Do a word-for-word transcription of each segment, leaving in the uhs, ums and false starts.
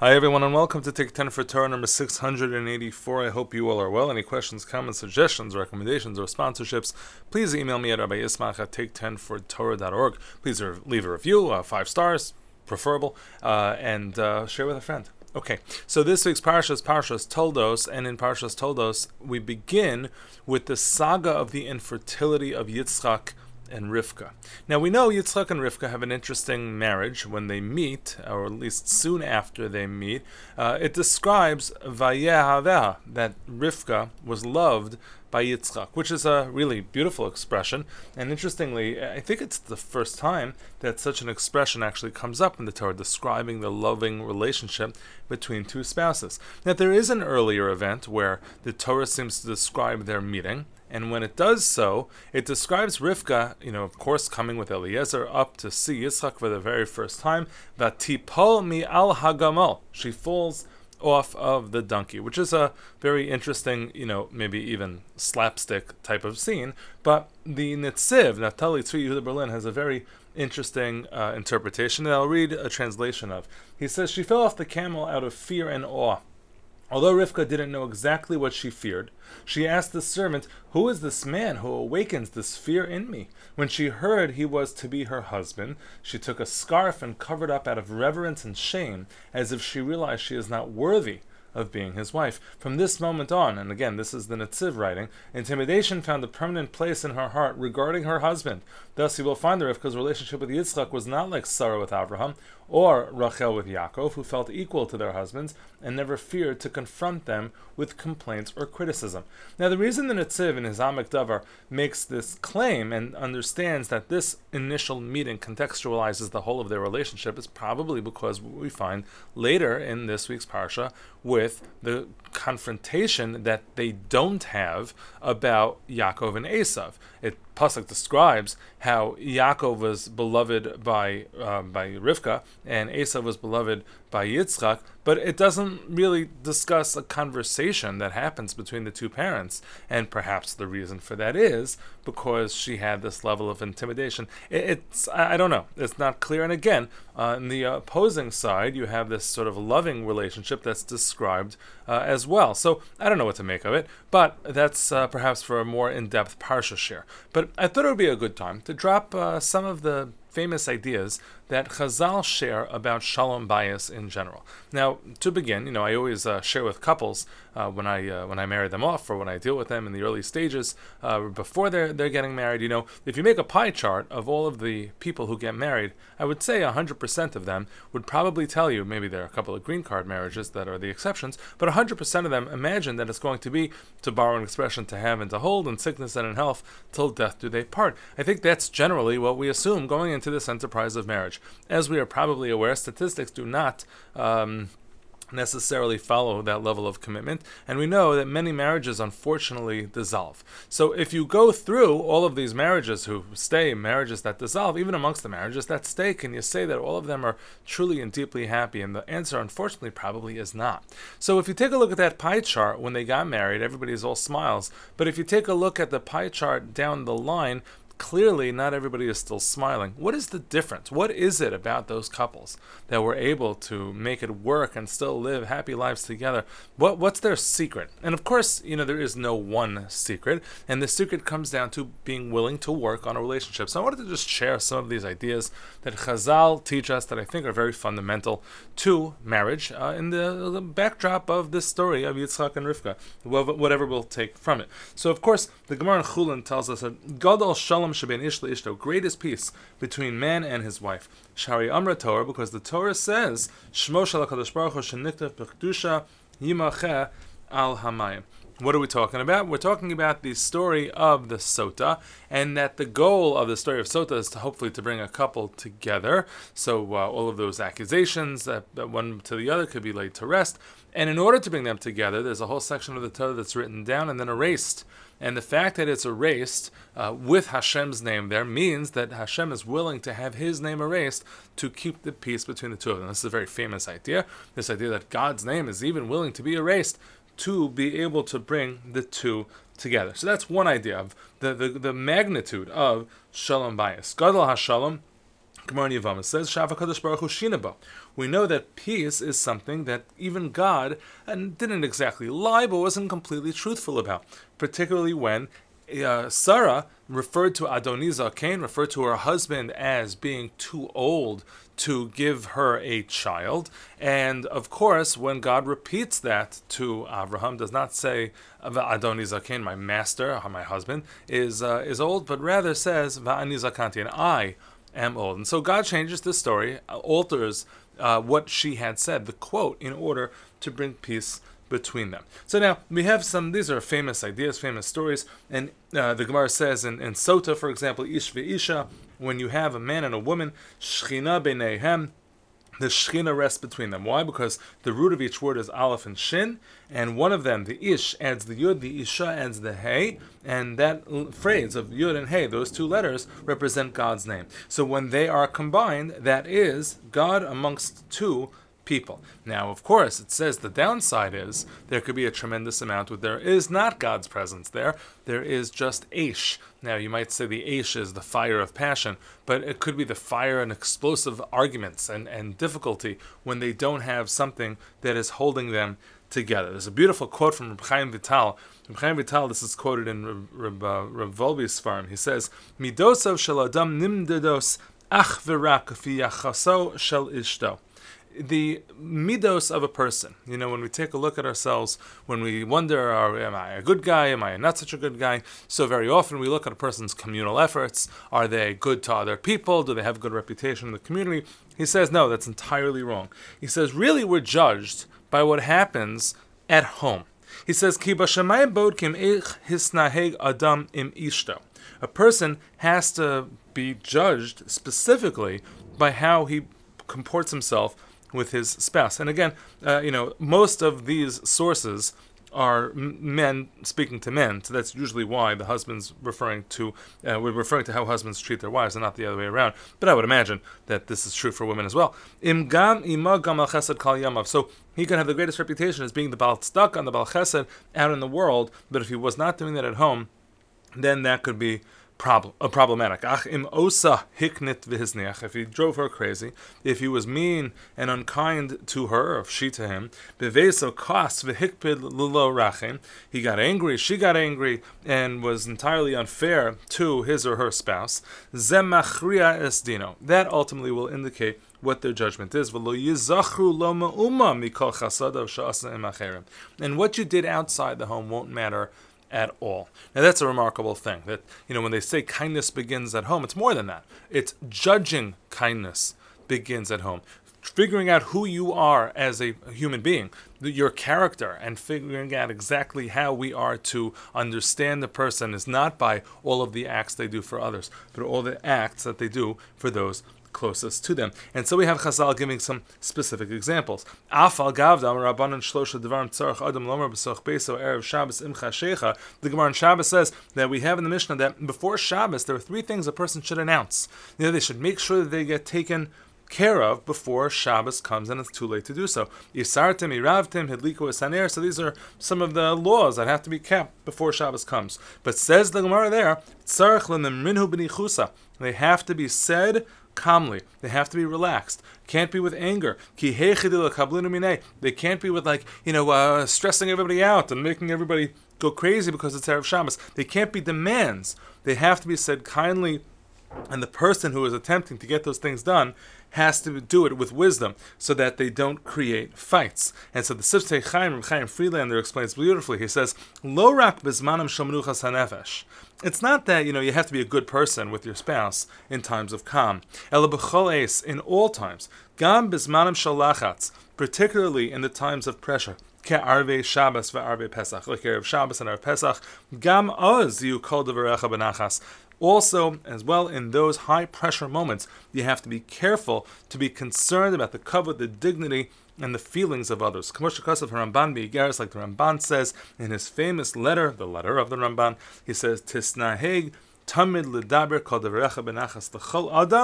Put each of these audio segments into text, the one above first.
Hi everyone and welcome to Take ten for Torah number six hundred eighty-four. I hope you all are well. Any questions, comments, suggestions, recommendations, or sponsorships, please email me at rabbi yismach at take ten for torah dot org. Please leave a review, uh, five stars, preferable, uh, and uh, share with a friend. Okay, so this week's Parsha is Parshas Toldos, and in Parshas Toldos we begin with the saga of the infertility of Yitzchak and Rivka. Now we know Yitzchak and Rivka have an interesting marriage when they meet, or at least soon after they meet. Uh, it describes Vayehaveha, that Rivka was loved by Yitzchak, which is a really beautiful expression. And interestingly, I think it's the first time that such an expression actually comes up in the Torah, describing the loving relationship between two spouses. Now there is an earlier event where the Torah seems to describe their meeting. And when it does so, it describes Rivka, you know, of course, coming with Eliezer up to see Yitzchak for the very first time. Vatipol mi al hagamal. She falls off of the donkey, which is a very interesting, you know, maybe even slapstick type of scene. But the Netziv, Naftali Tzvi Yehuda Berlin, has a very interesting uh, interpretation that I'll read a translation of. He says, she fell off the camel out of fear and awe. Although Rivka didn't know exactly what she feared, she asked the servant, "Who is this man who awakens this fear in me?" When she heard he was to be her husband, she took a scarf and covered up out of reverence and shame, as if she realized she is not worthy of being his wife. From this moment on, and again, this is the Netziv writing, intimidation found a permanent place in her heart regarding her husband. Thus, you will find that Rivka's relationship with Yitzchak was not like Sarah with Abraham, or Rachel with Yaakov, who felt equal to their husbands and never feared to confront them with complaints or criticism. Now, the reason the Netziv in his Amek Davar makes this claim and understands that this initial meeting contextualizes the whole of their relationship is probably because what we find later in this week's Parsha with the confrontation that they don't have about Yaakov and Esav. It Pasuk describes how Yaakov was beloved by uh, by Rivka and Esav was beloved by Yitzchak, but it doesn't really discuss a conversation that happens between the two parents, and perhaps the reason for that is because she had this level of intimidation. It, it's I don't know, it's not clear. And again, uh, on the opposing side, you have this sort of loving relationship that's described uh, as well. So I don't know what to make of it, but that's uh, perhaps for a more in-depth Parsha share. But I thought it would be a good time to drop uh, some of the famous ideas that Chazal share about Shalom Bayis in general. Now, to begin, you know, I always uh, share with couples uh, when I uh, when I marry them off or when I deal with them in the early stages uh, before they're they're getting married. You know, if you make a pie chart of all of the people who get married, I would say one hundred percent of them would probably tell you, maybe there are a couple of green card marriages that are the exceptions, but one hundred percent of them imagine that it's going to be, to borrow an expression, to have and to hold, in sickness and in health, till death do they part. I think that's generally what we assume going into this enterprise of marriage. As we are probably aware, statistics do not um, necessarily follow that level of commitment, and we know that many marriages unfortunately dissolve. So if you go through all of these marriages who stay, marriages that dissolve, even amongst the marriages that stay, can you say that all of them are truly and deeply happy? And the answer, unfortunately, probably is not. So if you take a look at that pie chart, when they got married, everybody's all smiles. But if you take a look at the pie chart down the line, clearly not everybody is still smiling. What is the difference? What is it about those couples that were able to make it work and still live happy lives together? What What's their secret? And of course, you know, there is no one secret, and the secret comes down to being willing to work on a relationship. So I wanted to just share some of these ideas that Chazal teach us that I think are very fundamental to marriage uh, in the, the backdrop of this story of Yitzchak and Rivka, whatever we'll take from it. So of course, the Gemara in Chulin tells us that Gadol Shalom Sheben Ish LeIshto, greatest peace between man and his wife. Shari Amra Torah, because the Torah says, Shmo Shel HaKadosh Baruch Hu Sheniktav B'Kedusha Yimacheh Al Hamayim. What are we talking about? We're talking about the story of the Sota, and that the goal of the story of Sota is to hopefully to bring a couple together. So uh, all of those accusations that, that one to the other could be laid to rest. And in order to bring them together, there's a whole section of the Torah that's written down and then erased. And the fact that it's erased uh, with Hashem's name there means that Hashem is willing to have his name erased to keep the peace between the two of them. This is a very famous idea. This idea that God's name is even willing to be erased to be able to bring the two together. So that's one idea of the, the, the magnitude of Shalom Bayis. Gadol HaShalom, Gemara in Yevamos says, Shava Kadosh Baruch Hu Shinabo. We know that peace is something that even God and didn't exactly lie, but wasn't completely truthful about, particularly when uh, Sarah referred to Adonizah Cain, referred to her husband as being too old to give her a child. And of course, when God repeats that to Abraham, does not say Adoni Zaken, my master, my husband, is uh, is old, but rather says Va'ani Zakanti, and I am old. And so God changes the story, alters uh, what she had said, the quote, in order to bring peace between them. So now we have some, these are famous ideas, famous stories, and uh, the Gemara says in, in Sota, for example, Ish ve'isha, when you have a man and a woman, Shechina b'neihem, the Shechina rests between them. Why? Because the root of each word is Aleph and Shin, and one of them, the Ish, adds the Yud, the Isha adds the Hey, and that l- phrase of Yud and Hey, those two letters, represent God's name. So when they are combined, that is God amongst two people. Now, of course, it says the downside is there could be a tremendous amount where there is not God's presence there. There is just Aish. Now, you might say the Aish is the fire of passion, but it could be the fire and explosive arguments and, and difficulty when they don't have something that is holding them together. There's a beautiful quote from Reb Chaim Vital. Reb Chaim Vital, this is quoted in Reb, Reb, uh, Reb Volbe's farm. He says, Midosav shel adam nimdedos ach v'rak fi yachaso shel ishto. The midos of a person. You know, when we take a look at ourselves, when we wonder, are, am I a good guy? Am I not such a good guy? So very often we look at a person's communal efforts. Are they good to other people? Do they have a good reputation in the community? He says, no, that's entirely wrong. He says, really, we're judged by what happens at home. He says, Ki b'shamayim bodkim eich hisnaheg adam im ishto. A person has to be judged specifically by how he comports himself with his spouse. And again, uh, you know, most of these sources are men speaking to men, so that's usually why the husband's referring to, uh, we're referring to how husbands treat their wives and not the other way around. But I would imagine that this is true for women as well. Im gam ima gam al chesed kal yamav. So he can have the greatest reputation as being the Baal Tzedakah and the Baal Chesed out in the world, but if he was not doing that at home, then that could be Problem, uh, problematic. Ach im osa hiknit v'hizniach. If he drove her crazy, if he was mean and unkind to her, or if she to him, beveso kas v'hikpid lulo rachim. He got angry, she got angry, and was entirely unfair to his or her spouse. Zemachria esdino. That ultimately will indicate what their judgment is. And what you did outside the home won't matter at all. Now that's a remarkable thing, that, you know, when they say kindness begins at home, it's more than that. It's judging kindness begins at home. Figuring out who you are as a human being, your character, and figuring out exactly how we are to understand the person is not by all of the acts they do for others, but all the acts that they do for those closest to them. And so we have Chazal giving some specific examples. Afal gavdam rabbanon shlosha devarim tzarach adam lomer b'soch beso erev Shabbos imcha shecha. The Gemara in Shabbos says that we have in the Mishnah that before Shabbos there are three things a person should announce. You know, they should make sure that they get taken care of before Shabbos comes, and it's too late to do so. Yisartim, iravtim, hidliku esaner. So these are some of the laws that have to be kept before Shabbos comes. But says the Gemara there, tzarach l'nemrinhu b'nichusa. They have to be said calmly. They have to be relaxed. Can't be with anger. They can't be with, like, you know, uh, stressing everybody out and making everybody go crazy because it's Erev Shabbos. They can't be demands. They have to be said kindly, and the person who is attempting to get those things done has to do it with wisdom so that they don't create fights. And so the Siftei Chaim, Chaim Friedlander, explains beautifully. He says, Lo rak bizmanam shel menuchas hanefesh. It's not that, you know, you have to be a good person with your spouse in times of calm. Ela b'chol eis, in all times. Gam bizmanam shel lachatz, particularly in the times of pressure. Ke'arvei Shabbos ve'arvei Pesach, like Erev Shabbos and Erev Pesach. Gam oz yu kol devarecha benachas. Also, as well, in those high-pressure moments, you have to be careful to be concerned about the kavod, the dignity, and the feelings of others. K'moshe Kasav Ramban B'igaris, like the Ramban says in his famous letter, the letter of the Ramban, he says, Tisnaheg tamid l'daber kol devarecha benachas l'chol adam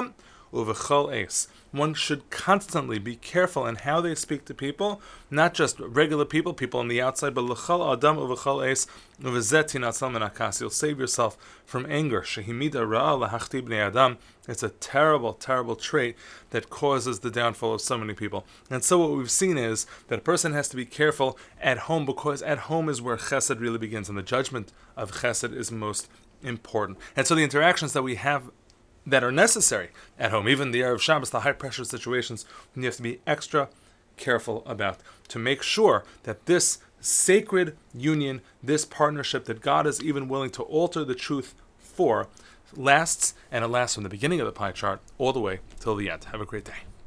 uvechol eis. One should constantly be careful in how they speak to people, not just regular people, people on the outside, but l'chol adam uvechol eis uvezeh tinatzal min hakas. You'll save yourself from anger. Shehimida ra'a lahachti bnei adam. It's a terrible, terrible trait that causes the downfall of so many people. And so what we've seen is that a person has to be careful at home, because at home is where chesed really begins, and the judgment of chesed is most important. And so the interactions that we have that are necessary at home, even the Erev Shabbos, the high-pressure situations, you have to be extra careful about to make sure that this sacred union, this partnership that God is even willing to alter the truth for, lasts, and it lasts from the beginning of the pie chart all the way till the end. Have a great day.